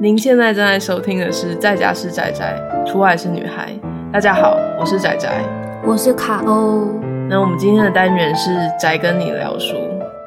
您现在正在收听的是在家是宅宅，出外是女孩。大家好，我是宅宅， 我是卡欧。 那我们今天的单元是宅跟你聊书。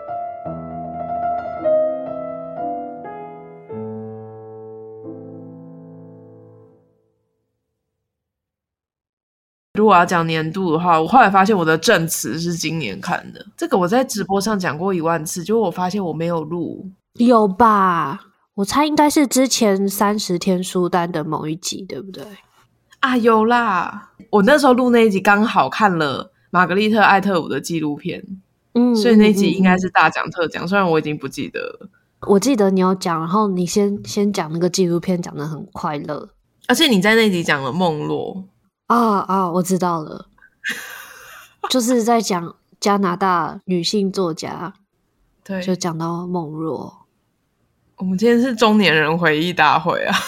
如果要讲年度的话，我后来发现我的证词是今年看的，这个我在直播上讲过10000次，结果我发现我没有录。 有吧？我猜应该是之前30天书单的某一集，对不对？ 啊，有啦！我那时候录那一集刚好看了玛格丽特·艾特伍的纪录片，所以那一集应该是大讲特讲，虽然我已经不记得了。 我记得你有讲，然后你先讲那个纪录片，讲得很快乐， 而且你在那集讲了梦洛我知道了，就是在讲加拿大女性作家， 对， 就讲到梦洛。 我们今天是中年人回忆大会啊！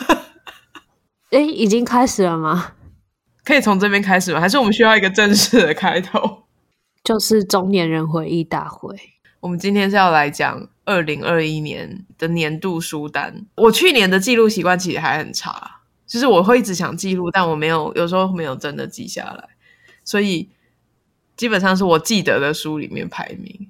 已经开始了吗？ 可以从这边开始吗？还是我们需要一个正式的开头？ 就是中年人回忆大会。 我们今天是要来讲2021年的年度书单。我去年的记录习惯其实还很差，就是我会一直想记录，但我有时候没有真的记下来，所以基本上是我记得的书里面排名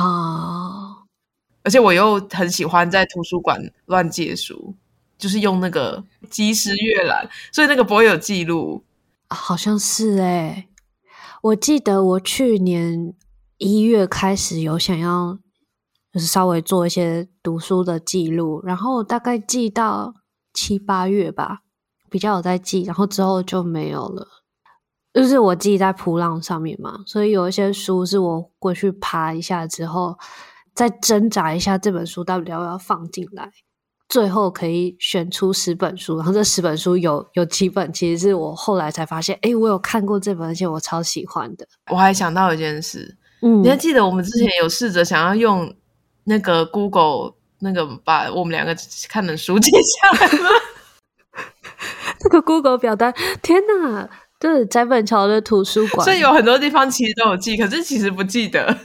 而且我又很喜欢在图书馆乱借书，就是用那个即时阅览，所以那个不会有记录。 好像是我记得我去年1月开始有想要就是稍微做一些读书的记录，然后大概记到7、8月吧，比较有在记，然后之后就没有了。就是我记在噗浪上面嘛，所以有一些书是我过去爬一下之后再挣扎一下这本书到底要不要放进来，最后可以选出10本书，然后这10本书有7本其实是我后来才发现我有看过这本，而且我超喜欢的。 我还想到一件事，你还记得我们之前有试着想要用那个 Google 那个把我们两个看的书记下来吗？ 这个 Google 表单，天哪，就是翟本桥的图书馆， 所以有很多地方其实都有记，可是其实不记得。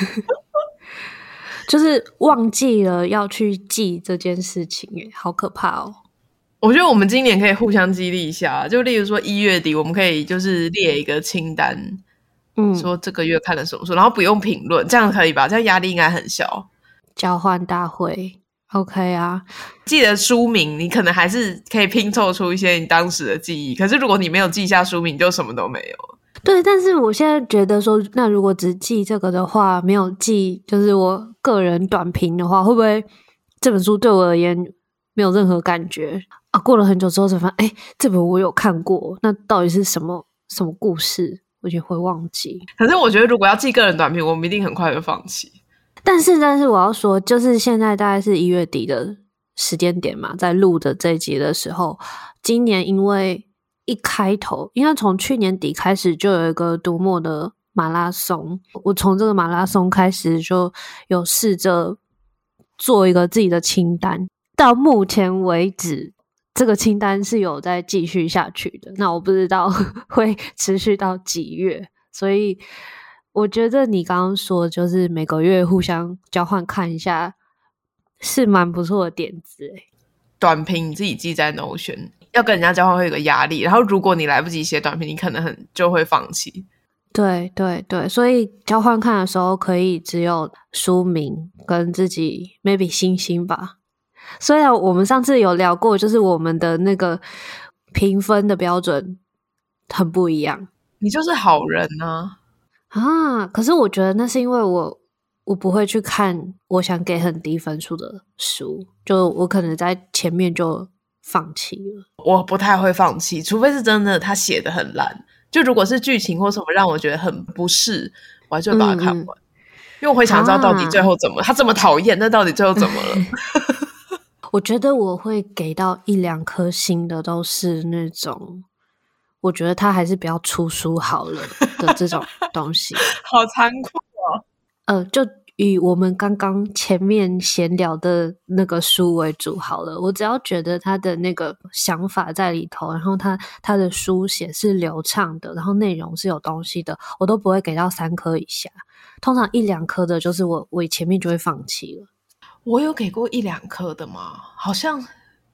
就是忘记了要去记这件事情好可怕哦。 我觉得我们今年可以互相激励一下，就例如说1月底我们可以就是列一个清单，说这个月看了什么书，然后不用评论，这样可以吧？这样压力应该很小。 交换大会 OK 啊， 记得书名你可能还是可以拼凑出一些你当时的记忆，可是如果你没有记下书名就什么都没有。 对，但是我现在觉得说，那如果只记这个的话，没有记就是我个人短评的话，会不会这本书对我而言没有任何感觉啊？过了很久之后才发现这本我有看过，那到底是什么故事，我就会忘记。 可是我觉得如果要记个人短评，我们一定很快就放弃。 但是我要说，就是现在大概是1月底的时间点嘛，在录的这一集的时候，今年因为一开头应该从去年底开始就有一个读墨的马拉松，我从这个马拉松开始就有试着做一个自己的清单，到目前为止这个清单是有在继续下去的，那我不知道会持续到几月，所以我觉得你刚刚说就是每个月互相交换看一下是蛮不错的点子短评你自己记在 Notion， 要跟人家交换会有个压力，然后如果你来不及写短评，你可能就会放弃。 对对对，所以交换看的时候可以只有书名跟自己 maybe 星星吧。虽然我们上次有聊过，就是我们的那个评分的标准很不一样。 你就是好人可是我觉得那是因为我不会去看我想给很低分数的书，就我可能在前面就放弃了。 我不太会放弃，除非是真的他写得很烂，就如果是剧情或什么让我觉得很不适，我还是会把它看完，因为我会想知道到底最后怎么他这么讨厌，那到底最后怎么了？ 我觉得我会给到1、2颗星的都是那种我觉得他还是不要出书好了的这种东西。 好残酷就以我们刚刚前面闲聊的那个书为主好了，我只要觉得他的那个想法在里头，然后他的书写是流畅的，然后内容是有东西的，我都不会给到3颗以下，通常1、2颗的就是我前面就会放弃了。 我有给过1、2颗的吗？好像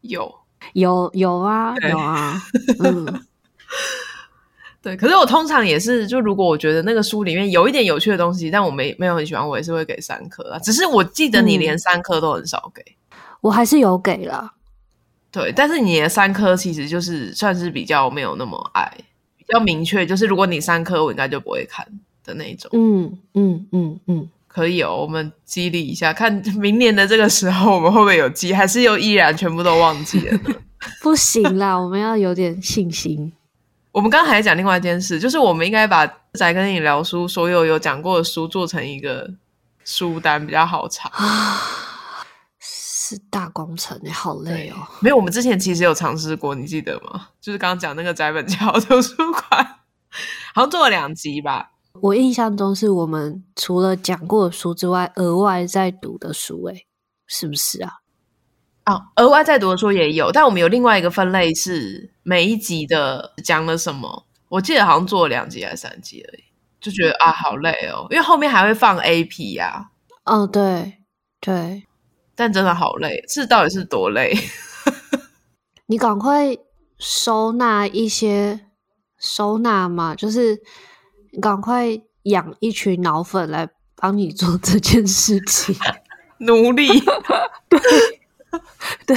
有啊有啊， 对，可是我通常也是，就如果我觉得那个书里面有一点有趣的东西，但我没有很喜欢，我也是会给3颗啊。只是我记得你连3颗都很少给， 我还是有给啦。 对，但是你的3颗其实就是算是比较没有那么爱，比较明确，就是如果你3颗我应该就不会看的那一种。可以哦，我们激励一下，看明年的这个时候我们会不会有记，还是又依然全部都忘记了呢？ 不行啦，我们要有点信心。 我们刚刚还讲另外一件事，就是我们应该把宅跟你聊书所有讲过的书做成一个书单，比较好查。 是大工程耶，好累哦。 没有，我们之前其实有尝试过，你记得吗？就是刚刚讲那个宅本桥图书馆，好像做了2集吧。 我印象中是我们除了讲过的书之外，额外在读的书，是不是啊？ 额外在读的书也有，但我们有另外一个分类是每一集的讲了什么。我记得好像做了2集还是3集而已，就觉得好累哦，因为后面还会放 AP 啊。 对对， 但真的好累，到底是多累？ 你赶快收纳嘛，就是你赶快养一群脑粉来帮你做这件事情。 努力。 对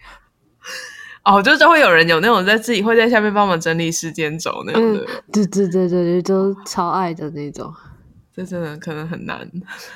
就是会有人有那种自己会在下面帮忙整理时间轴那种的。 对，都超爱的那种。 这真的可能很难。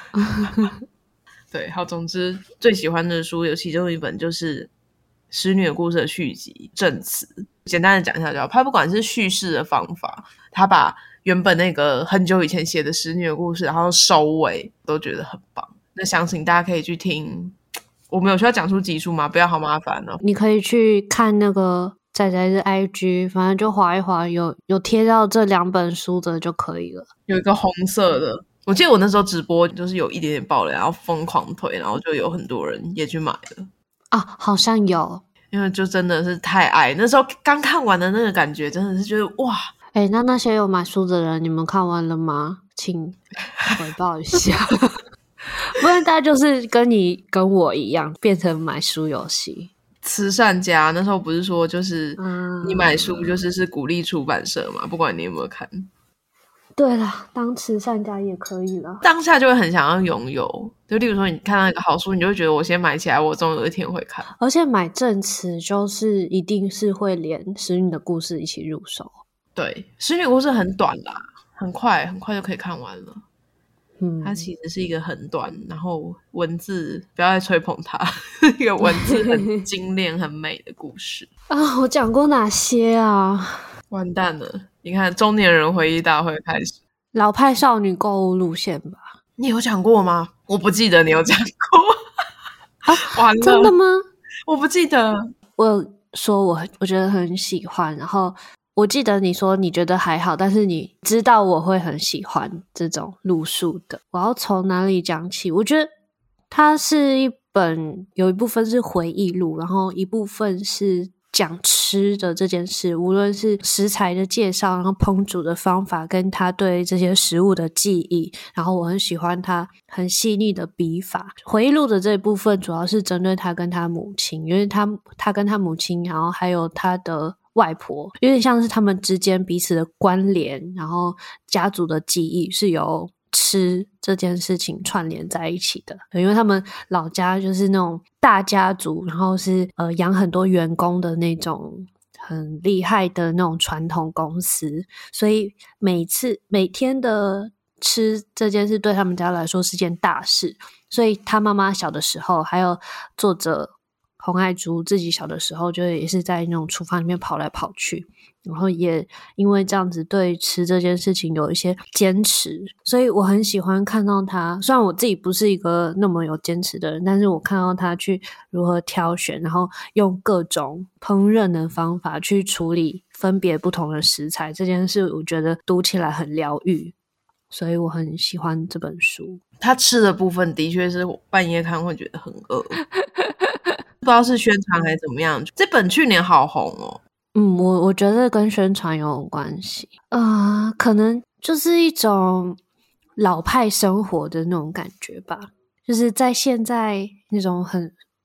对，好，总之最喜欢的书有其中一本就是《使女的故事》的续集《证词》。简单的讲一下就好，他不管是叙事的方法，他把原本那个很久以前写的使女的故事然后收尾都觉得很棒。那相信大家可以去听，我们有需要讲出集数吗？不要，好麻烦哦。 你可以去看那个仔仔的 IG， 反正就滑一滑，有贴到这2本书的就可以了。 有一个红色的，我记得我那时候直播就是有一点点爆雷，然后疯狂推，然后就有很多人也去买了好像有， 因为就真的是太爱，那时候刚看完的那个感觉真的是觉得哇。 那些有买书的人，你们看完了吗？请回报一下。不然大家就是跟你跟我一样变成买书游戏。 慈善家那时候不是说就是你买书就是鼓励出版社嘛，不管你有没有看。 对啦，当慈善家也可以啦， 当下就会很想要拥有，就例如说你看到一个好书，你就会觉得我先买起来，我总有一天会看。 而且买证词就是一定是会连使女的故事一起入手。 对，使女故事很短啦，很快就可以看完了。它其实是一个很短，然后文字不要再吹捧它，一个文字很精炼很美的故事。 我讲过哪些啊？ 完蛋了，你看中年人回忆大会开始， 老派少女购物路线吧。 你有讲过吗？我不记得你有讲过。完了， 真的吗？ 我不记得。 我说我觉得很喜欢，然后我记得你说你觉得还好，但是你知道我会很喜欢这种路数的。我要从哪里讲起？我觉得它是一本有一部分是回忆录，然后一部分是讲吃的这件事，无论是食材的介绍，然后烹煮的方法，跟他对这些食物的记忆，然后我很喜欢他很细腻的笔法。回忆录的这一部分主要是针对他跟他母亲，因为他跟他母亲，然后还有他的外婆，有点像是他们之间彼此的关联，然后家族的记忆是由吃这件事情串联在一起的。因为他们老家就是那种大家族，然后是养很多员工的那种很厉害的那种传统公司，所以每天的吃这件事对他们家来说是件大事。所以他妈妈小的时候，还有作者洪爱珠自己小的时候，就也是在那种厨房里面跑来跑去，然后也因为这样子对吃这件事情有一些坚持，所以我很喜欢看到他。虽然我自己不是一个那么有坚持的人，但是我看到他去如何挑选，然后用各种烹饪的方法去处理分别不同的食材，这件事我觉得读起来很疗愈，所以我很喜欢这本书。 他吃的部分的确是半夜看会觉得很饿。不知道是宣传还是怎么样，这本去年好红哦。 我觉得跟宣传有关系，可能就是一种老派生活的那种感觉吧，就是在现在那种很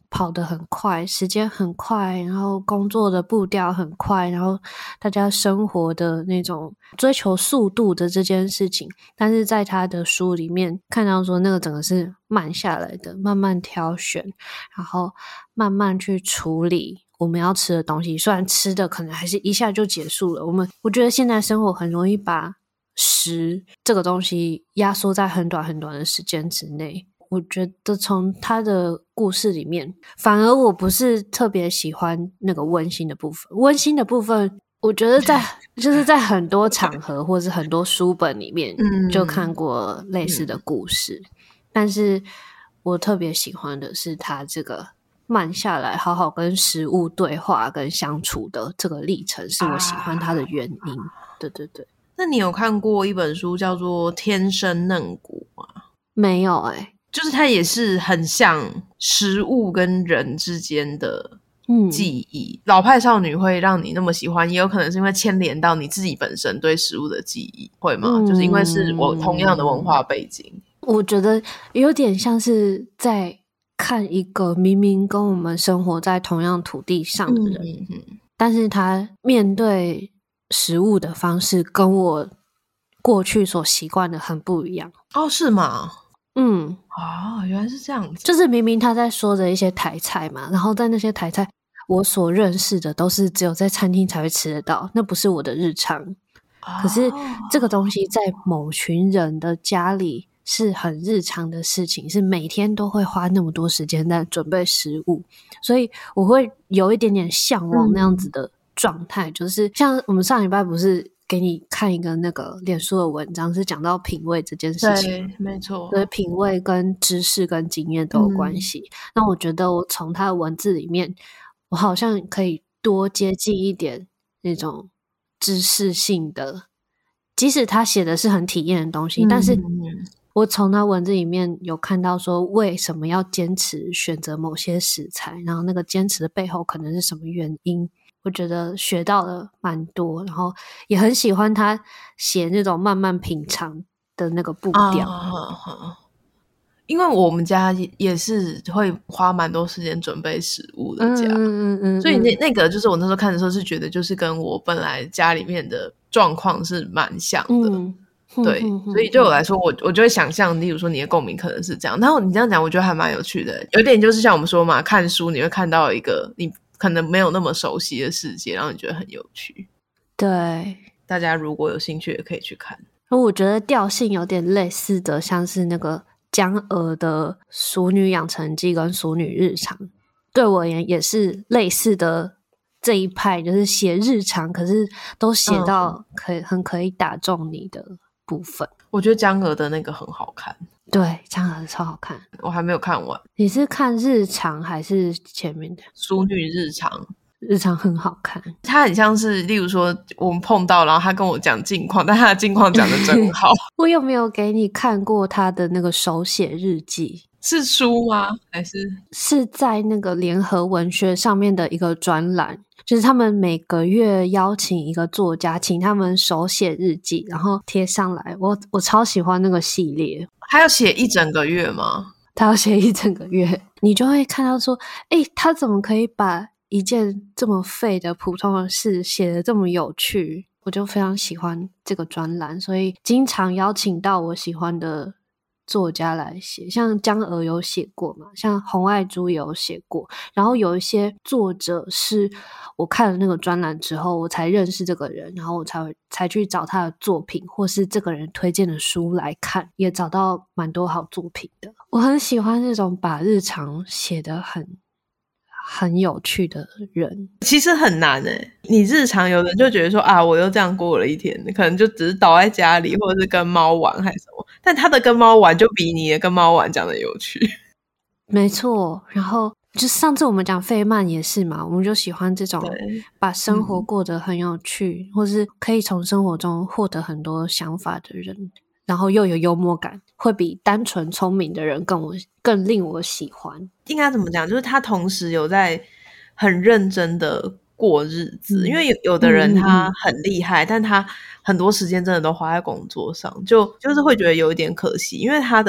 跑得很快，时间很快，然后工作的步调很快，然后大家生活的那种追求速度的这件事情，但是在他的书里面看到说那个整个是慢下来的，慢慢挑选，然后慢慢去处理我们要吃的东西，虽然吃的可能还是一下就结束了，我觉得现在生活很容易把食这个东西压缩在很短很短的时间之内。我觉得从他的故事里面，反而我不是特别喜欢那个温馨的部分。温馨的部分，我觉得就是在很多场合或是很多书本里面就看过类似的故事，但是我特别喜欢的是他这个慢下来，好好跟食物对话跟相处的这个历程，是我喜欢他的原因。对对对。 那你有看过一本书叫做《天生嫩骨》吗？ 没有欸。 就是它也是很像食物跟人之间的记忆。老派少女会让你那么喜欢，也有可能是因为牵连到你自己本身对食物的记忆，会吗？就是因为是我同样的文化背景。 我觉得有点像是在看一个明明跟我们生活在同样土地上的人，但是他面对食物的方式跟我过去所习惯的很不一样。 哦，是吗？原来是这样子。 就是明明他在说着一些台菜嘛，然后在那些台菜我所认识的都是只有在餐厅才会吃得到，那不是我的日常。可是这个东西在某群人的家里是很日常的事情，是每天都会花那么多时间在准备食物，所以我会有一点点向往那样子的状态。就是像我们上礼拜不是给你看一个那个脸书的文章，是讲到品味这件事情。 对，没错。 对，品味跟知识跟经验都有关系。那我觉得我从他的文字里面，我好像可以多接近一点那种知识性的，即使他写的是很体验的东西，但是我从他文字里面有看到说为什么要坚持选择某些食材，然后那个坚持的背后可能是什么原因。我觉得学到了蛮多，然后也很喜欢他写那种慢慢品尝的那个步调。 因为我们家也是会花蛮多时间准备食物的家，所以那个就是我那时候看的时候是觉得就是跟我本来家里面的状况是蛮像的。对，所以对我来说我就会想象，例如说你的共鸣可能是这样。然后你这样讲我觉得还蛮有趣的，有点就是像我们说嘛，看书你会看到一个你可能没有那么熟悉的世界，然后你觉得很有趣。 对， 大家如果有兴趣也可以去看。 我觉得调性有点类似的，像是那个江娥的《俗女养成记》跟《俗女日常》，对我而言也是类似的这一派，就是写日常可是都写到很可以打中你的部分。 我觉得江娥的那个很好看。 对，江娥超好看。 我还没有看完。 你是看日常还是前面的？ 淑女日常。 日常很好看。 他很像是例如说我们碰到，然后他跟我讲近况，但他的近况讲得真好。 我有没有给你看过他的那个手写日记？ 是书吗？还是在那个联合文学上面的一个专栏，就是他们每个月邀请一个作家，请他们手写日记，然后贴上来。我超喜欢那个系列。 还要写一整个月吗？ 他要写一整个月，你就会看到说，他怎么可以把一件这么废的普通的事写得这么有趣。我就非常喜欢这个专栏，所以经常邀请到我喜欢的作家来写，像江娥有写过嘛，像洪爱珠也有写过，然后有一些作者是我看了那个专栏之后我才认识这个人，然后我才去找他的作品或是这个人推荐的书来看，也找到蛮多好作品的。我很喜欢这种把日常写得很有趣的人。 其实很难你日常有人就觉得说我又这样过了一天，可能就只是倒在家里或者是跟猫玩还是什么，但他的跟猫玩就比你的跟猫玩讲的有趣。 没错，然后就上次我们讲费曼也是嘛，我们就喜欢这种把生活过得很有趣，或是可以从生活中获得很多想法的人，然后又有幽默感，会比单纯聪明的人更令我喜欢。 应该怎么讲，就是他同时有在很认真的过日子，因为有的人他很厉害，但他很多时间真的都花在工作上，就是会觉得有一点可惜，因为他的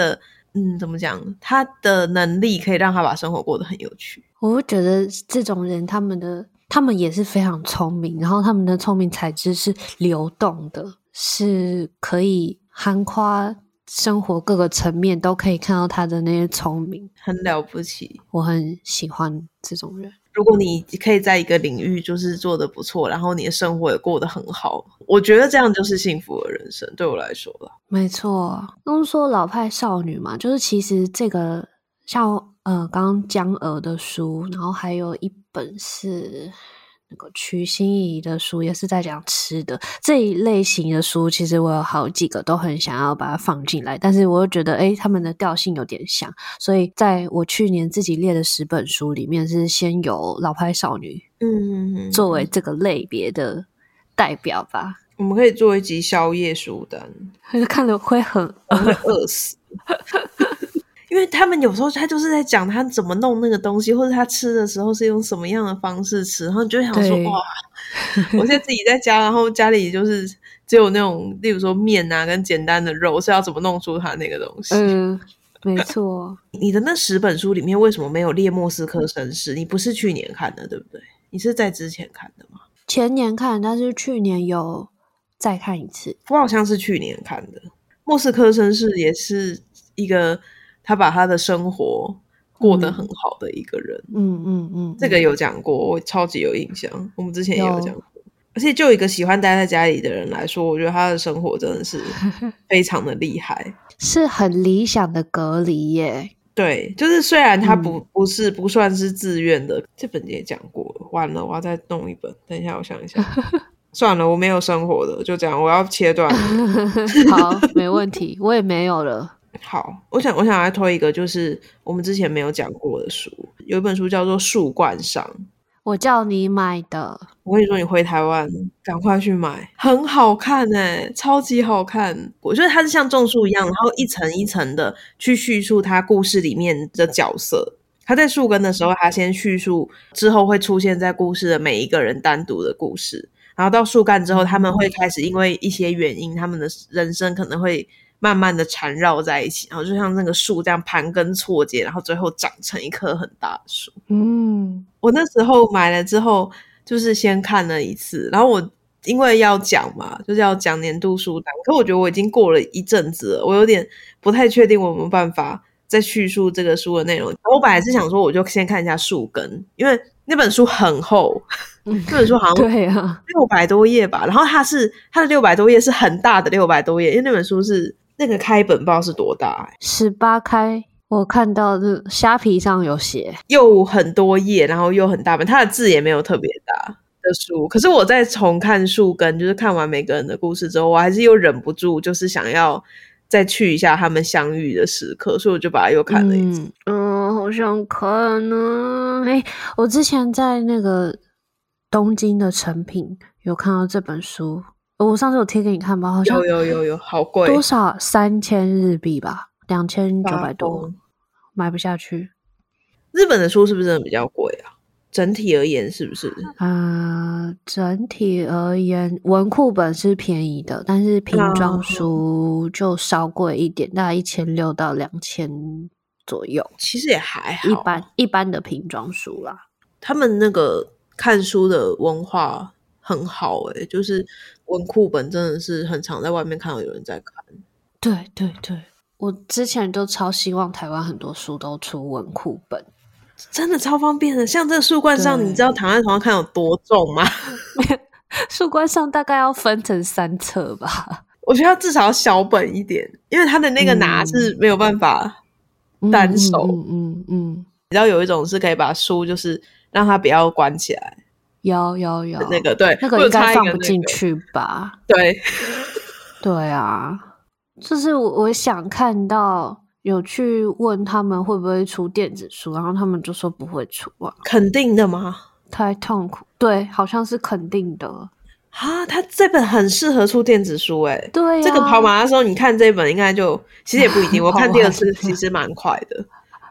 怎么讲，他的能力可以让他把生活过得很有趣。 我会觉得这种人他们也是非常聪明，然后他们的聪明才智是流动的，是可以涵括生活各个层面都可以看到他的那些聪明， 很了不起。 我很喜欢这种人。 如果你可以在一个领域就是做得不错，然后你的生活也过得很好，我觉得这样就是幸福的人生，对我来说啦。 没错，刚说老派少女嘛，就是其实这个像刚刚江娥的书，然后还有一本是那个瞿欣怡的书，也是在讲吃的这一类型的书，其实我有好几个都很想要把它放进来，但是我又觉得他们的调性有点像，所以在我去年自己列的10本书里面，是先有老派少女作为这个类别的代表吧。 我们可以做一集宵夜书单， 看了会很会饿死。因为他们有时候他就是在讲他怎么弄那个东西，或者他吃的时候是用什么样的方式吃，然后你就会想说哇，我现在自己在家，然后家里就是只有那种例如说面啊跟简单的肉，是要怎么弄出他那个东西。 没错。 你的那10本书里面为什么没有列莫斯科绅士？你不是去年看的对不对？你是在之前看的吗？ 前年看，但是去年有再看一次。 我好像是去年看的。莫斯科绅士也是一个他把他的生活过得很好的一个人。这个有讲过，我超级有印象，我们之前也有讲过。而且就一个喜欢待在家里的人来说，我觉得他的生活真的是非常的厉害。 是很理想的隔离耶。 对，就是虽然他不算是自愿的，这本也讲过了。完了，我要再弄一本，等一下我想一下。算了，我没有生活的，就这样，我要切断了。 好，没问题，我也没有了。 好，我想来推一个，就是我们之前没有讲过的书，有一本书叫做《树冠上》， 我叫你买的。 我跟你说，你回台湾赶快去买，很好看超级好看。我觉得它是像种树一样，然后一层一层的去叙述它故事里面的角色。他在树根的时候，他先叙述之后会出现在故事的每一个人单独的故事，然后到树干之后，他们会开始因为一些原因，他们的人生可能会慢慢的缠绕在一起，然后就像那个树这样盘根错节，然后最后长成一棵很大的树。我那时候买了之后就是先看了一次，然后我因为要讲嘛，就是要讲年度书单，可我觉得我已经过了一阵子了，我有点不太确定我有没有办法再叙述这个书的内容。我本来是想说我就先看一下树根，因为那本书很厚，那本书好像对啊 600多页吧，然后它的600多页是很大的600多页，因为那本书是那个开本不知道是多大 18开，我看到虾皮上有写， 又很多页，然后又很大本，它的字也没有特别大的书。可是我在重看树根，就是看完每个人的故事之后，我还是又忍不住就是想要再去一下他们相遇的时刻，所以我就把它又看了一次。 好想看呢。我之前在那个东京的诚品有看到这本书，我上次有贴给你看吧，好像有，好贵， 多少3000日币吧，2900多，买不下去。 日本的书是不是真的比较贵啊？整体而言是不是？ 整体而言文库本是便宜的，但是瓶装书就稍贵一点，大概1600到2000左右。 其实也还好， 一般的瓶装书啦。他们那个看书的文化很好就是文库本真的是很常在外面看到有人在看。 对，我之前就超希望台湾很多书都出文库本， 真的超方便的。像这个树冠上，你知道躺在床上看有多重吗？ 树冠上大概要分成3册吧。 我觉得至少要小本一点，因为它的那个拿是没有办法单手。你知道有一种是可以把书就是让它不要关起来。 有那个对， 那个应该放不进去吧？ 对， 对啊，就是我想看到有去问他们会不会出电子书，然后他们就说不会出啊。 肯定的吗？ 太痛苦。对，好像是肯定的。 他这本很适合出电子书对这个跑马拉松你看这本应该就其实也不一定我看第2次其实蛮快的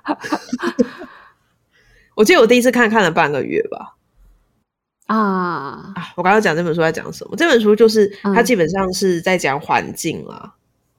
我记得我第一次看了半个月吧。我刚刚讲这本书在讲什么？这本书就是它基本上是在讲环境啦，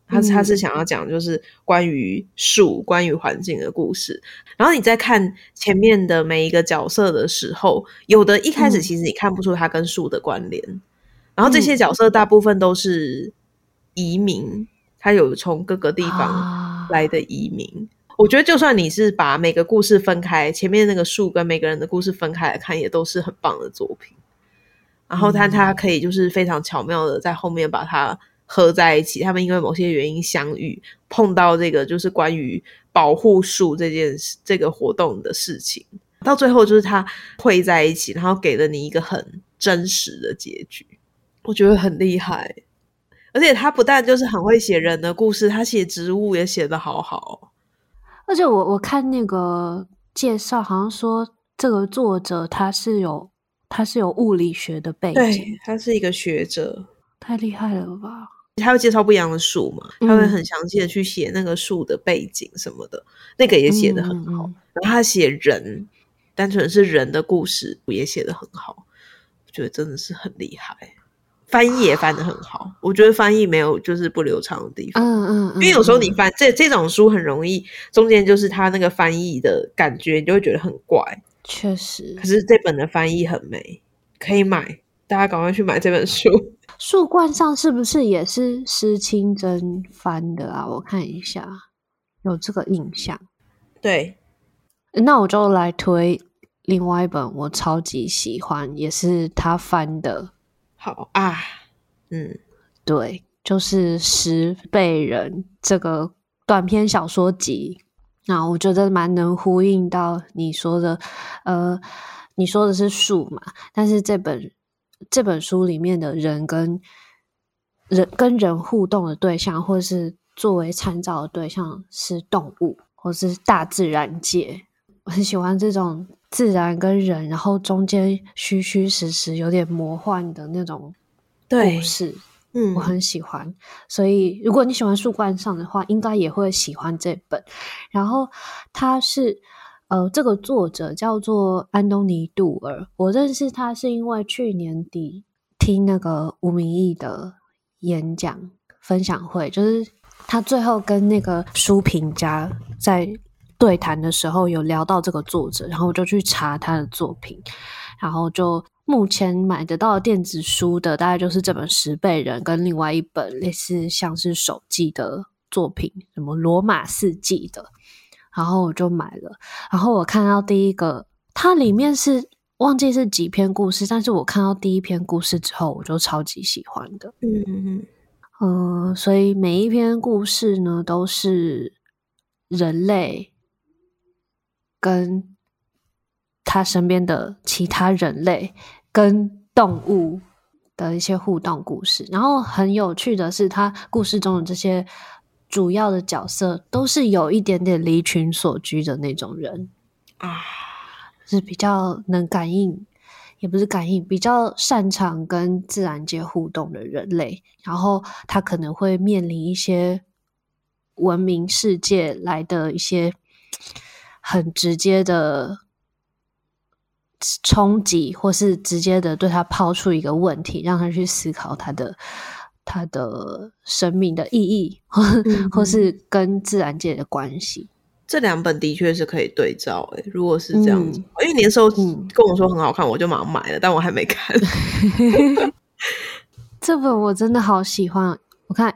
他是想要讲就是关于树关于环境的故事。然后你在看前面的每一个角色的时候，有的一开始其实你看不出他跟树的关联，然后这些角色大部分都是移民，他有从各个地方来的移民。我觉得就算你是把每个故事分开，前面那个树跟每个人的故事分开来看，也都是很棒的作品。然后他可以就是非常巧妙的在后面把它合在一起，他们因为某些原因相遇，碰到这个就是关于保护树这个活动的事情，到最后就是他汇在一起，然后给了你一个很真实的结局，我觉得很厉害。而且他不但就是很会写人的故事，他写植物也写得好好。 而且我看那个介绍好像说这个作者他是有物理学的背景， 对，他是一个学者， 太厉害了吧。 他会介绍不一样的树嘛，他会很详细的去写那个树的背景什么的，那个也写得很好。然后他写人，单纯是人的故事也写得很好，我觉得真的是很厉害。翻译也翻得很好，我觉得翻译没有就是不流畅的地方。因为有时候你翻这种书很容易中间就是他那个翻译的感觉，你就会觉得很怪。 确实， 可是这本的翻译很美，可以买，大家赶快去买这本书。 树冠上是不是也是施清真翻的啊？我看一下，有这个印象。 对， 那我就来推另外一本我超级喜欢，也是他翻的。 好啊， 对，就是十倍人这个短篇小说集。那我觉得蛮能呼应到你说的，你说的是树嘛，但是这本书里面的人跟人互动的对象，或是作为参照的对象是动物或是大自然界。我很喜欢这种自然跟人，然后中间虚虚实实有点魔幻的那种故事。我很喜欢，所以如果你喜欢树冠上的话，应该也会喜欢这本。然后他是这个作者叫做安东尼·杜尔，我认识他是因为去年底听那个吴明益的演讲分享会，就是他最后跟那个书评家在对谈的时候有聊到这个作者，然后我就去查他的作品，然后就目前买得到的电子书的大概就是这本十倍人跟另外一本类似像是手记的作品，什么罗马四季的，然后我就买了。然后我看到第一个，它里面是忘记是几篇故事，但是我看到第一篇故事之后我就超级喜欢的。所以每一篇故事呢都是人类跟他身边的其他人类跟动物的一些互动故事。然后很有趣的是，他故事中的这些主要的角色都是有一点点离群索居的那种人啊，是比较能感应，也不是感应，比较擅长跟自然界互动的人类。然后他可能会面临一些文明世界来的一些很直接的冲击，或是直接的对他抛出一个问题，让他去思考他的生命的意义，或是跟自然界的关系。 这两本的确是可以对照如果是这样子，因为你那时候跟我说很好看，我就马上买了，但我还没看。 这本我真的好喜欢，我看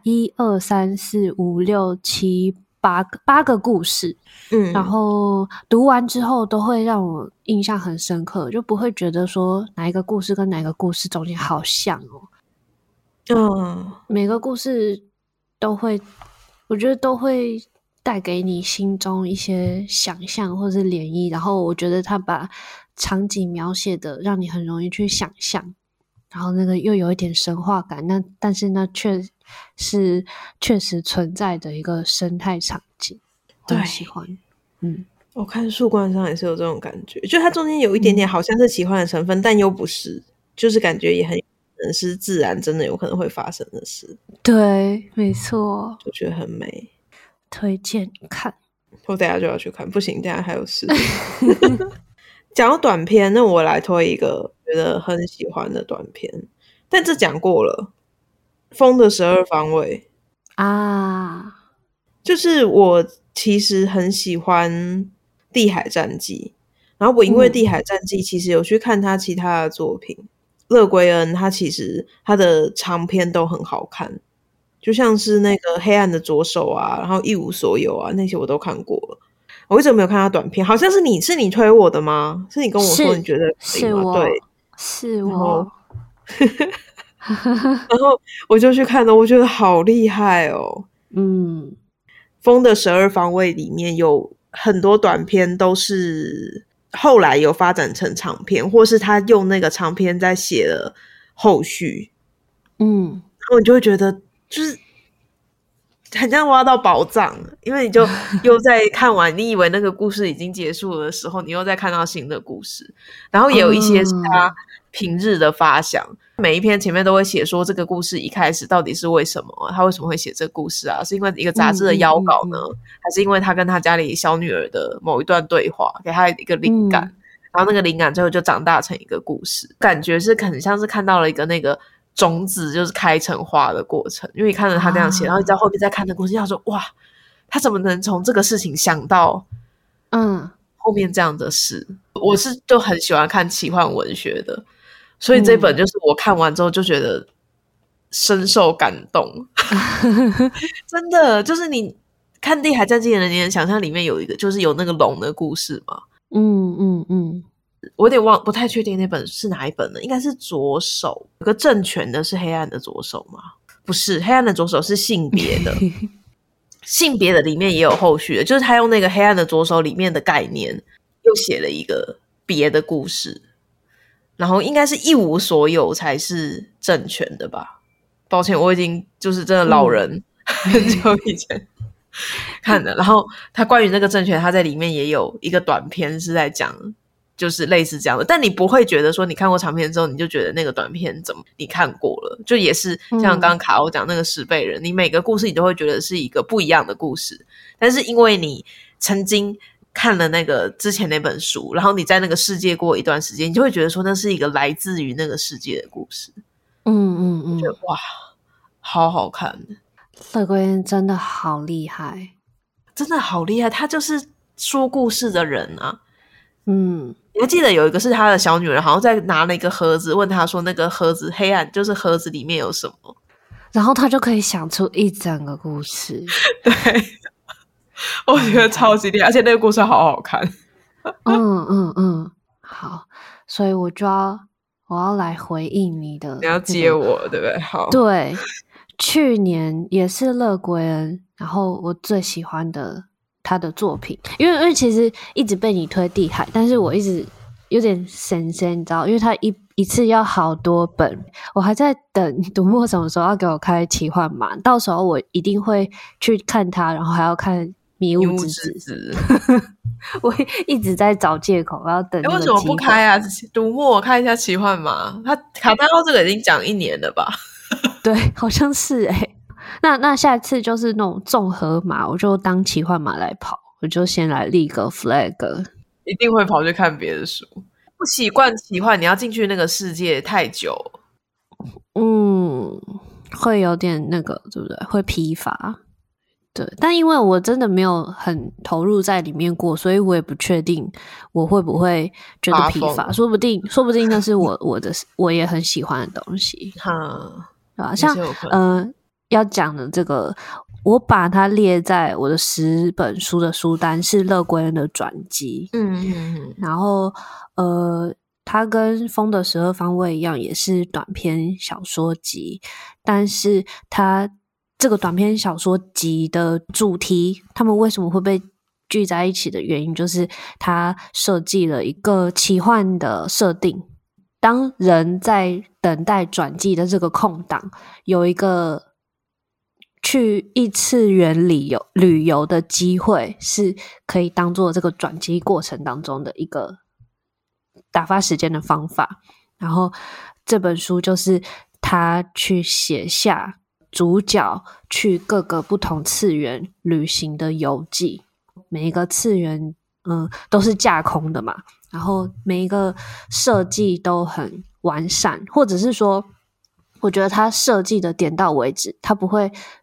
1、2、3、4、5、6、7、8个故事，然后读完之后都会让我印象很深刻，就不会觉得说哪一个故事跟哪一个故事中间好像每个故事都会，我觉得都会带给你心中一些想象或是涟漪，然后我觉得他把场景描写的让你很容易去想象，然后那个又有一点神话感，但是那确实存在的一个生态场景，我很喜欢。 我看树冠上也是有这种感觉，就它中间有一点点好像是奇幻的成分，但又不是，就是感觉也很有可能是自然真的有可能会发生的事。 对，没错， 就觉得很美， 推荐看。 我等一下就要去看，不行，等一下还有事。讲到短片，那我来推一个觉得很喜欢的短片，但这讲过了，风的12方位。 啊， 就是我其实很喜欢地海战记，然后我因为地海战记其实有去看他其他的作品，勒圭恩他其实他的长篇都很好看，就像是那个黑暗的左手啊，然后一无所有啊，那些我都看过了。我一直没有看他短片，好像是你推我的吗？是你跟我说你觉得可以吗？对， 是我然后我就去看了，我觉得好厉害哦。风的12方位里面有很多短片都是后来有发展成长篇，或是他用那个长篇在写了后续。然后你就会觉得就是很像挖到宝藏，因为你就又在看完你以为那个故事已经结束了的时候，你又在看到新的故事，然后也有一些是他平日的发想，每一篇前面都会写说这个故事一开始到底是为什么，他为什么会写这个故事啊？是因为一个杂志的邀稿呢，还是因为他跟他家里小女儿的某一段对话给他一个灵感，然后那个灵感最后就长大成一个故事，感觉是很像是看到了一个那个种子就是开成花的过程，因为你看着他这样写，然后你在后面再看的故事，要说哇，他怎么能从这个事情想到后面这样的事？我是就很喜欢看奇幻文学的，所以这本就是我看完之后就觉得深受感动真的就是你看《地海战记》的人，你能想象里面有一个就是有那个龙的故事吗？我有点不太确定那本是哪一本呢？应该是左手，有个正拳的是黑暗的左手吗？不是，黑暗的左手是性别的性别的里面也有后续的，就是他用那个黑暗的左手里面的概念又写了一个别的故事，然后应该是一无所有才是正拳的吧。抱歉，我已经就是真的老人很久以前看的。然后他关于那个正拳，他在里面也有一个短片是在讲就是类似这样的，但你不会觉得说你看过长片之后你就觉得那个短片怎么你看过了，就也是像刚刚卡欧讲那个10倍人，你每个故事你都会觉得是一个不一样的故事，但是因为你曾经看了那个之前那本书，然后你在那个世界过一段时间，你就会觉得说那是一个来自于那个世界的故事。觉得哇好好看， 勒圭恩真的好厉害， 真的好厉害，他就是说故事的人啊。你还记得有一个是他的小女儿好像在拿了一个盒子问他说那个盒子黑暗就是盒子里面有什么， 然后他就可以想出一整个故事对，我觉得超级厉害，而且那个故事好好看好，所以我要来回应你的， 你要接我对不对？好， 对，去年也是勒圭恩，然后我最喜欢的他的作品，因为其实一直被你推地海，但是我一直有点神，你知道，因为他一次要好多本，我还在等读墨什么时候要给我开奇幻码，到时候我一定会去看他，然后还要看迷雾之子我一直在找借口，我要等那个为什么不开啊？读墨看一下奇幻码，他卡丹欧这个已经讲1年了吧？ 对，好像是那下次就是那种综合码，我就当奇幻码来跑，我就先来立个 flag， 一定会跑去看别的书。不习惯奇幻，你要进去那个世界太久， 会有点那个，对不对？会疲乏。对，但因为我真的没有很投入在里面过，所以我也不确定我会不会觉得疲乏。说不定那是我也很喜欢的东西。对吧？像要讲的这个，我把它列在我的10本书的书单是勒圭恩的传记。然后它跟风的12方位一样，也是短篇小说集，但是它这个短篇小说集的主题，他们为什么会被聚在一起的原因，就是它设计了一个奇幻的设定。当人在等待转机的这个空档，有一个去异次元旅游的机会，是可以当做这个转机过程当中的一个打发时间的方法。然后这本书就是他去写下主角去各个不同次元旅行的游记，每一个次元都是架空的嘛，然后每一个设计都很完善，或者是说我觉得他设计的点到为止，他不会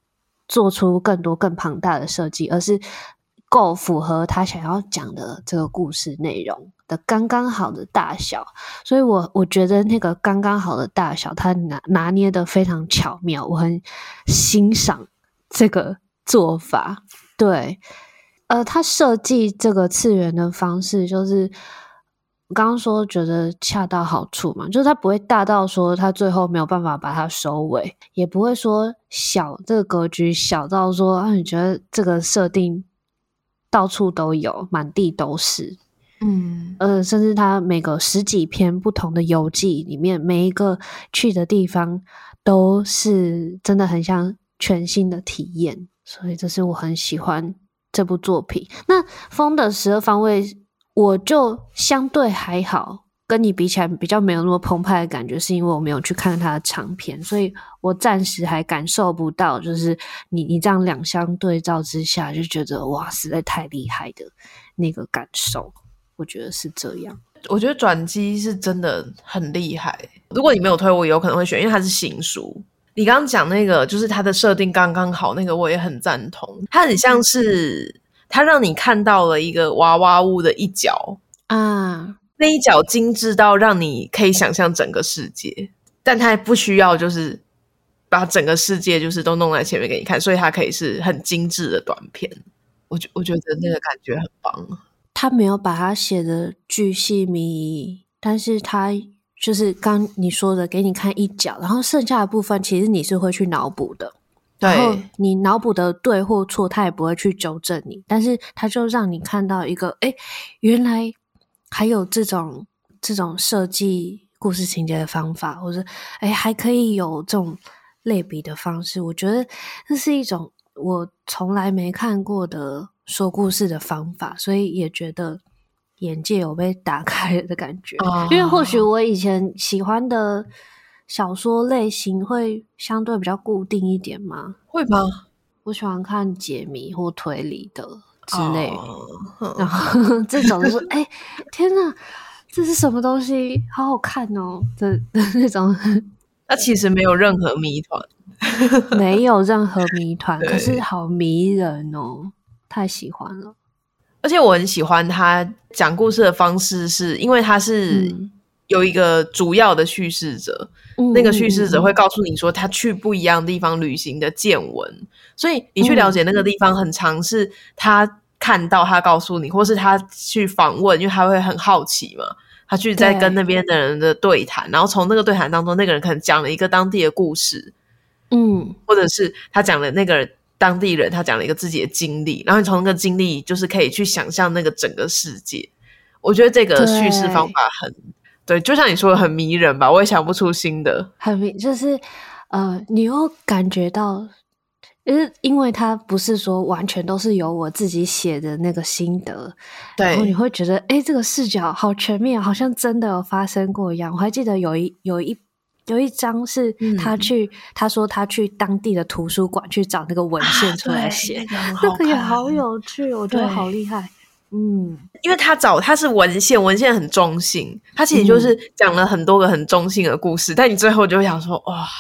做出更多更庞大的设计，而是够符合他想要讲的这个故事内容的刚刚好的大小。所以我觉得那个刚刚好的大小他拿捏的非常巧妙，我很欣赏这个做法。对，他设计这个次元的方式就是我刚刚说觉得恰到好处嘛，就是他不会大到说他最后没有办法把它收尾，也不会说小，这个格局小到说你觉得这个设定到处都有，满地都是。甚至他每个10几篇不同的游记里面，每一个去的地方都是真的很像全新的体验，所以这是我很喜欢这部作品。那风的12方位我就相对还好，跟你比起来比较没有那么澎湃的感觉，是因为我没有去看它的长篇，所以我暂时还感受不到就是你这样两相对照之下就觉得哇实在太厉害的那个感受，我觉得是这样。 我觉得转机是真的很厉害，如果你没有推我有可能会选，因为它是新书。你刚刚讲那个就是它的设定刚刚好，那个我也很赞同，它很像是它让你看到了一个娃娃屋的一角啊，那一角精致到让你可以想象整个世界，但它不需要就是把整个世界就是都弄在前面给你看，所以它可以是很精致的短片。我觉得那个感觉很棒。 他没有把它写的巨细靡遗，但是他就是刚你说的给你看一角，然后剩下的部分其实你是会去脑补的， 对， 然后你脑补的对或错他也不会去纠正你，但是他就让你看到一个原来还有这种设计故事情节的方法，或者还可以有这种类比的方式。我觉得这是一种我从来没看过的说故事的方法，所以也觉得眼界有被打开的感觉。因为或许我以前喜欢的小说类型会相对比较固定一点嘛。 会吗？ 我喜欢看解谜或推理的之类然后这种就是天哪这是什么东西好好看哦的那种。 它其实没有任何谜团没有任何谜团可是好迷人哦，太喜欢了。 而且我很喜欢他讲故事的方式，是因为他是有一个主要的叙事者，那个叙事者会告诉你说他去不一样的地方旅行的见闻，所以你去了解那个地方很常是他看到他告诉你，或是他去访问，因为他会很好奇嘛，他去在跟那边的人的对谈，然后从那个对谈当中那个人可能讲了一个当地的故事，或者是他讲了那个当地人他讲了一个自己的经历，然后你从那个经历就是可以去想象那个整个世界。我觉得这个叙事方法很对，就像你说的很迷人吧，我也想不出新的。 很迷，就是你又感觉到因为它不是说完全都是由我自己写的那个心得，对，然后你会觉得这个视角好全面，好像真的有发生过一样。我还记得有一章是他说他去当地的图书馆去找那个文献出来写，那个也好有趣，我觉得好厉害。 因为他是文献很中性，他其实就是讲了很多个很中性的故事，但你最后就会想说哇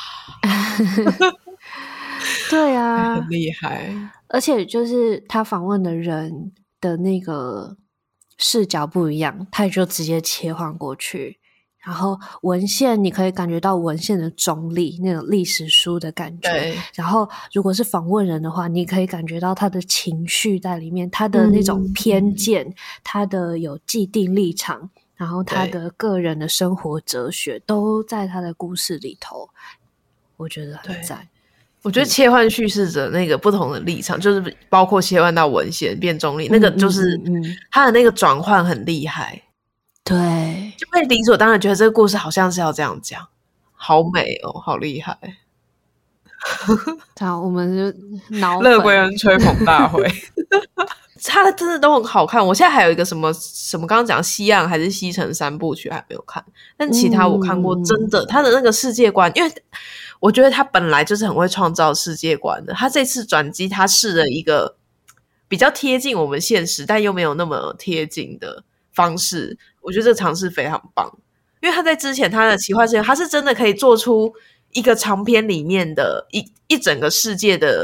对啊， 很厉害。 而且就是他访问的人的那个视角不一样，他也就直接切换过去，然后文献你可以感觉到文献的中立，那种历史书的感觉，然后如果是访问人的话，你可以感觉到他的情绪在里面，他的那种偏见，他的有既定立场，然后他的个人的生活哲学都在他的故事里头，我觉得很赞。 我觉得切换叙事者那个不同的立场，就是包括切换到文献变中立，那个就是他的那个转换很厉害。 对， 就会理所当然觉得这个故事好像是要这样讲，好美哦，好厉害。 好，我们就乐归人吹捧大会他真的都很好看。我现在还有一个什么刚刚讲西岸还是西城3部曲还没有看，但其他我看过，真的他的那个世界观，因为我觉得他本来就是很会创造世界观的，他这次转机他试了一个比较贴近我们现实但又没有那么贴近的方式，我觉得这个尝试非常棒。因为他在之前他的奇幻世界他是真的可以做出一个长篇里面的一整个世界的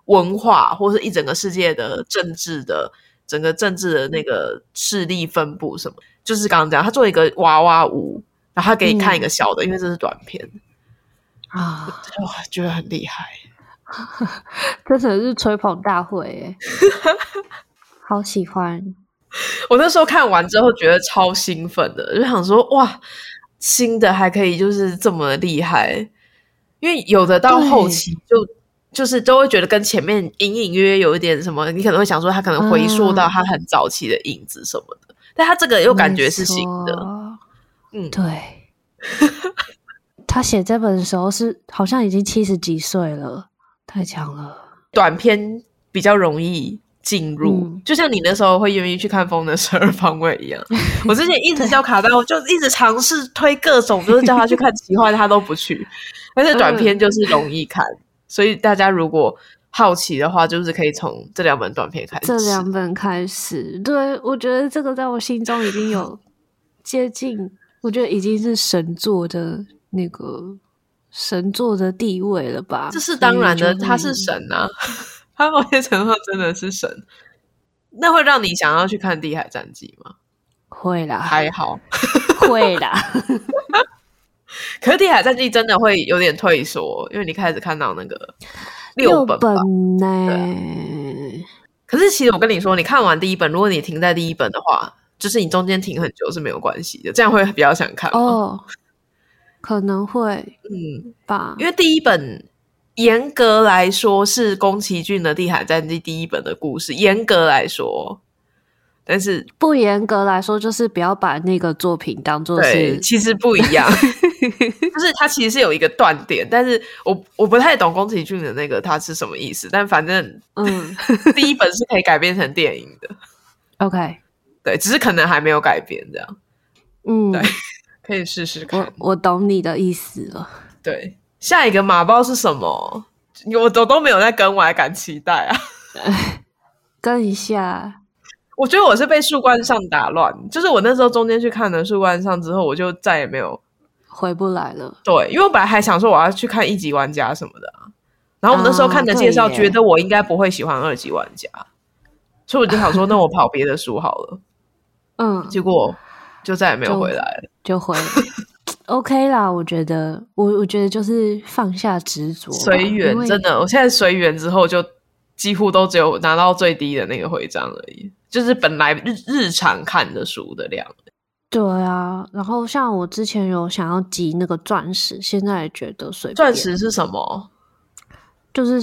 文化或是一整个世界的整个政治的那个势力分布什么，就是刚刚讲他做一个娃娃屋，然后他给你看一个小的，因为这是短片啊， 哇，觉得很厉害， 真的是吹捧大会耶好喜欢。 我那时候看完之后觉得超兴奋的，就想说哇，新的还可以就是这么厉害，因为有的到后期就是都会觉得跟前面隐隐约约有一点什么，你可能会想说他可能回溯到他很早期的影子什么的，但他这个又感觉是新的。 对。他写这本的时候是好像已经70几岁了，太强了。 短篇比较容易进入，就像你那时候会愿意去看《风的12方位》一样。我之前一直叫卡丹，就一直尝试推各种，就是叫他去看奇幻，他都不去。但是短篇就是容易看，所以大家如果好奇的话，就是可以从这2本短篇开始。 这2本开始，对，我觉得这个在我心中已经有接近，我觉得已经是神作的那个神作的地位了吧？ 这是当然的，他是神啊。他某些程度真的是神，那会让你想要去看《地海战记》吗？ 会啦， 还好， 会啦。 可是《地海战记》真的会有点退缩，因为你开始看到那个6本呢。 可是其实我跟你说，你看完第1本，如果你停在第1本的话，就是你中间停很久是没有关系的，这样会比较想看哦。可能会，吧， 因为第1本。严格来说是宫崎骏的《地海战记》第1本的故事，严格来说，但是不严格来说就是不要把那个作品当作是， 其实不一样，就是它其实是有一个断点，但是我不太懂宫崎骏的那个它是什么意思，但反正第1本是可以改编成电影的 ，OK， 对，只是可能还没有改编这样，对，可以试试看， 我懂你的意思了， 对。下一个马包是什么？我都没有在跟，我还敢期待啊！ 跟一下， 我觉得我是被树冠上打乱，就是我那时候中间去看了树冠上之后，我就再也没有回不来了。 对，因为我本来还想说我要去看1级玩家什么的然后我那时候看的介绍，觉得我应该不会喜欢2级玩家，所以我就想说，那我跑别的书好了。结果就再也没有回来了， 就回了。OK 啦，我觉得就是放下执着， 随缘。真的，我现在随缘之后，就几乎都只有拿到最低的那个徽章而已，就是本来日常看的书的量。 对啊，然后像我之前有想要集那个钻石，现在也觉得随便。 钻石是什么？ 就是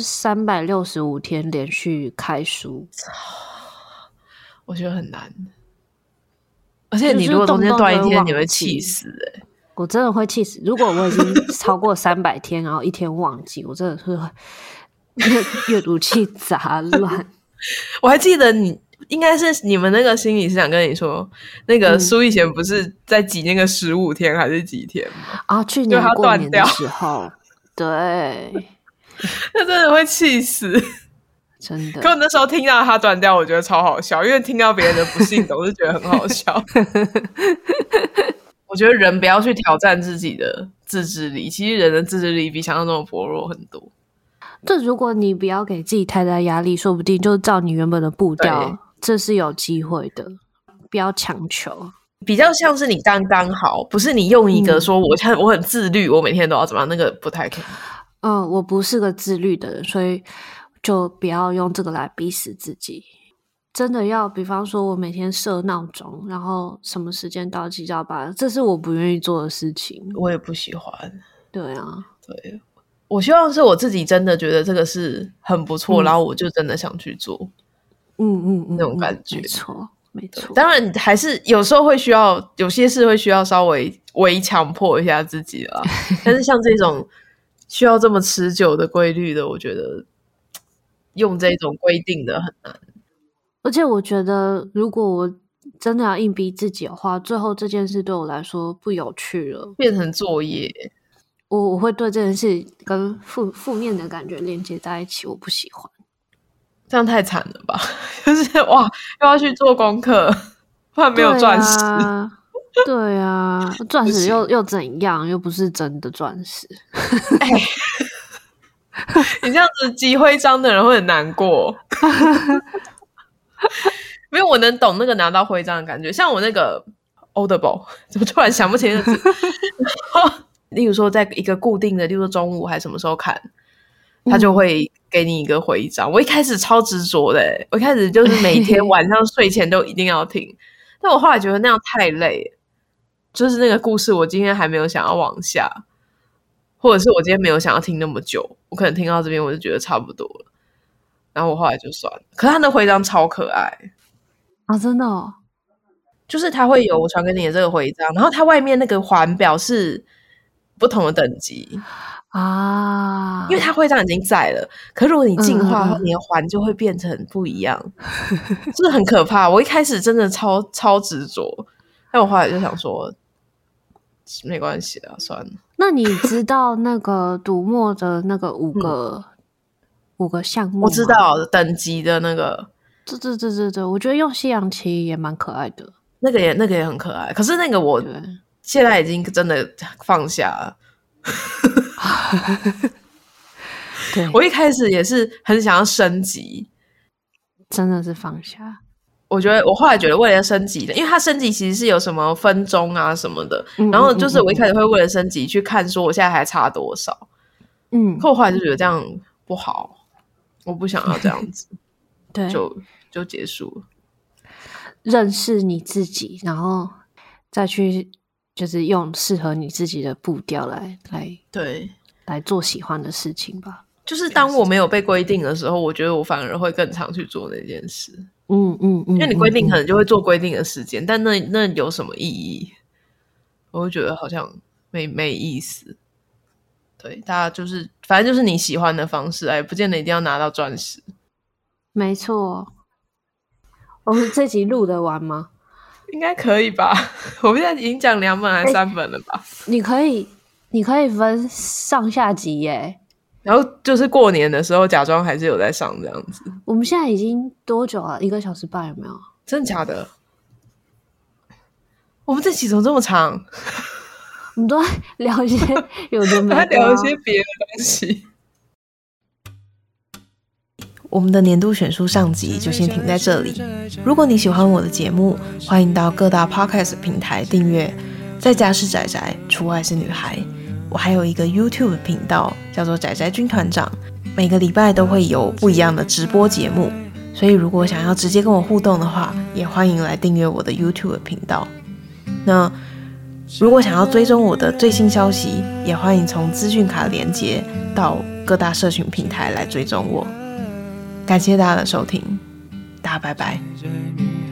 365天连续开书， 我觉得很难。而且你如果中间断1天，你会气死我真的会气死。如果我已经超过300天，然后1天忘记，我真的是阅读器杂乱。 我还记得你应该是你们那个心理师长跟你说，那个苏以前不是在挤那个15天还是几天吗？ 去年过年的时候，对， 那真的会气死。 真的， 可我那时候听到他断掉，我觉得超好笑，因为听到别人的不幸，总是觉得很好笑。我觉得人不要去挑战自己的自制力，其实人的自制力比想象中的薄弱很多。 这如果你不要给自己太大压力，说不定就照你原本的步调，这是有机会的。不要强求， 比较像是你刚刚好，不是你用一个说我很自律，我每天都要怎么样，那个不太可能。 我不是个自律的人，所以就不要用这个来逼死自己。真的要比方说我每天设闹钟，然后什么时间到几早八，这是我不愿意做的事情， 我也不喜欢。 对啊， 对，我希望是我自己真的觉得这个是很不错，然后我就真的想去做。那种感觉， 没错。 当然还是有时候会需要，有些事会需要稍微强迫一下自己啦。但是像这种需要这么持久的规律的，我觉得用这种规定的很难。 而且我觉得如果我真的要硬逼自己的话，最后这件事对我来说不有趣了， 变成作业， 我会对这件事跟负面的感觉连接在一起，我不喜欢。 这样太惨了吧。就是哇，又要去做功课，不然没有钻石。 对啊，钻石又怎样，又不是真的钻石。 你这样子集徽章的人会很难过。没有，我能懂那个拿到徽章的感觉。像我那个 Audible 怎么突然想不起那个字例如说在一个固定的例如说中午还什么时候看，他就会给你一个徽章。我一开始超执着的我一开始就是每天晚上睡前都一定要听但我后来觉得那样太累，就是那个故事我今天还没有想要往下，或者是我今天没有想要听那么久，我可能听到这边我就觉得差不多了，然后我后来就算了。可是他的徽章超可爱啊，真的哦， 就是他会有我传给你的这个徽章，然后它外面那个环表示不同的等级啊， 因为它徽章已经在了，可是如果你进化的话，你的环就会变成不一样就是很可怕。我一开始真的超执着，但我后来就想说没关系啦，算了。 那你知道那个读墨的那个五个项目吗？ 我知道等级的那个， 对，我觉得用西洋棋也蛮可爱的， 那个也很可爱。可是那个我现在已经真的放下了。 对， 我一开始也是很想要升级， 真的是放下。 我后来觉得为了升级的，因为它升级其实是有什么分钟啊什么的，然后就是我一开始会为了升级去看说我现在还差多少，可我后来就觉得这样不好，我不想要这样子， 对， 就结束了。 认识你自己，然后再去就是用适合你自己的步调来做喜欢的事情吧。 就是当我没有被规定的时候，我觉得我反而会更常去做那件事。因为你规定可能就会做规定的时间，但那有什么意义？我会觉得好像没意思。对，大家就是反正就是你喜欢的方式，不见得一定要拿到钻石。 没错。我们这集录得完吗？ 应该可以吧？我们现在已经讲2本还是3本了吧？ 你可以分上下集耶。 然后就是过年的时候假装还是有在上这样子。 我们现在已经多久了？1个小时半有没有？ 真的假的？我们这期怎么这么长？ 我们都在聊一些有的没的， 聊一些别的东西。我们的年度选书上集就先停在这里。如果你喜欢我的节目，欢迎到各大 podcast 平台订阅。在家是宅宅，出外是女孩。我还有一个 YouTube 频道，叫做宅宅军团长，每个礼拜都会有不一样的直播节目，所以如果想要直接跟我互动的话，也欢迎来订阅我的 YouTube 频道。那如果想要追踪我的最新消息，也欢迎从资讯卡连结到各大社群平台来追踪我。感谢大家的收听，大家拜拜。